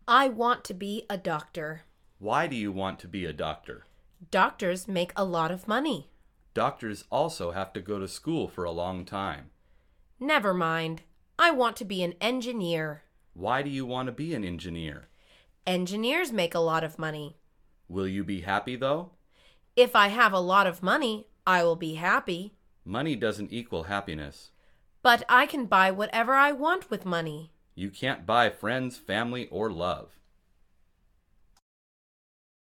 I want to be a doctor. Why do you want to be a doctor? Doctors make a lot of money. Doctors also have to go to school for a long time. Never mind. I want to be an engineer. Why do you want to be an engineer? Engineers make a lot of money. Will you be happy though? If I have a lot of money, I will be happy. Money doesn't equal happiness. But I can buy whatever I want with money. You can't buy friends, family, or love.